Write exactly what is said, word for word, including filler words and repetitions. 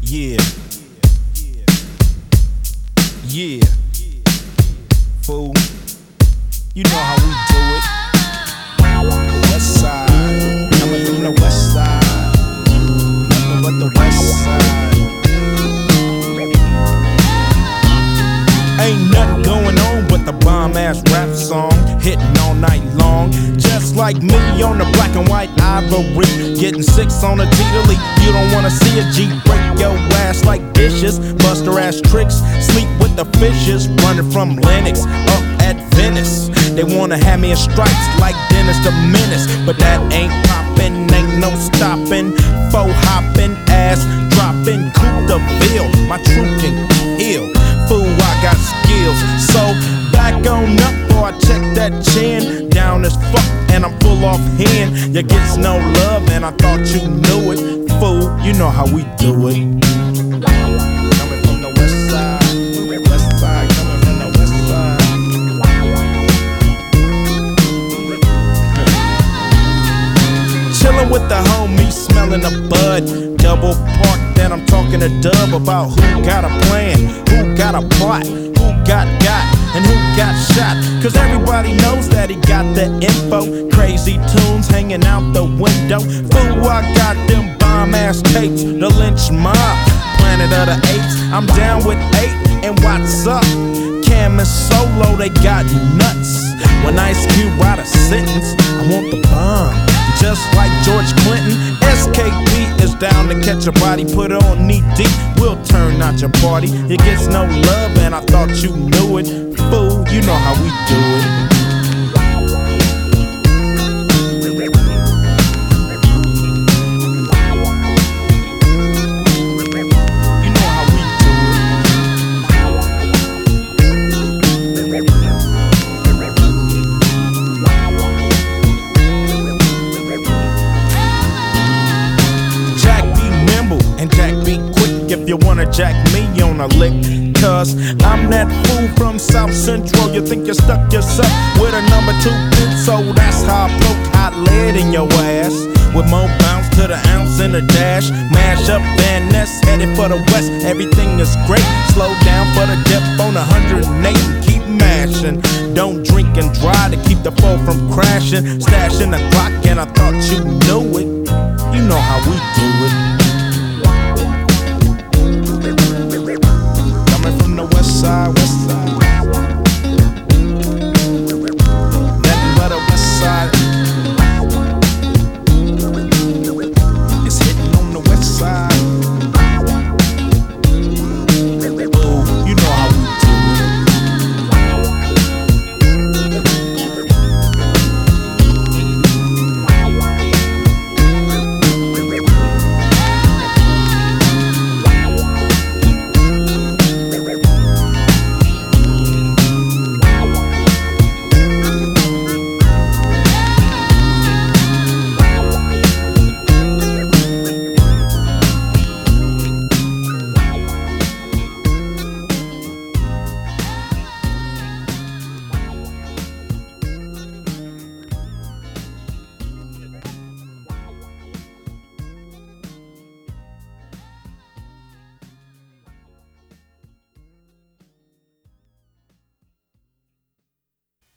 Yeah. Yeah. Fool. You know how we do it. West side. Coming from the west side. Nothing but the west side. Ain't nothing going on but the bomb-ass rap song, hitting all night long. Just like me on the black and white ivory, getting six on a G to leap. You don't wanna see a G break your ass like dishes, buster ass tricks, sleep with the fishes, running from Lennox up at Venice. They wanna have me in stripes like Dennis the Menace, but that ain't poppin', ain't no stoppin'. Faux hoppin', ass droppin', coupe de ville, my truth can heal. Fool, I got skills, so back on up or I check that chin. Down as fuck and I'm full off hand. You gets no love and I thought you knew it. Fool, you know how we do it. Coming from the west side, west side, coming from the west side. Chillin' with the homies, smelling the bud. Double park, then I'm talking to Dub about who got a plan, who got a plot, who got got, and who got shot. Cause everybody knows that he got the info. Crazy tunes hanging out the window. Fool, I got them bomb-ass tapes, the lynch mob, Planet of the Apes. I'm down with eight, and what's up? Cam and Solo, they got nuts. When Ice Cube write a sentence, I want the bomb. Just like George Clinton, S K P is down to catch a body, put on knee deep, we'll turn out your party. It gets no love and I thought you knew it. Fool, you know how we do it. If you wanna jack me on a lick, cause I'm that fool from South Central. You think you stuck yourself with a number two pin, so that's how I poke hot lead in your ass. With more bounce to the ounce in the dash. Mash up Van Ness, headed for the west. Everything is great, slow down for the dip on one hundred eight and keep mashing. Don't drink and drive to keep the foe from crashing. Stashing the clock and I thought you knew it. You know how we do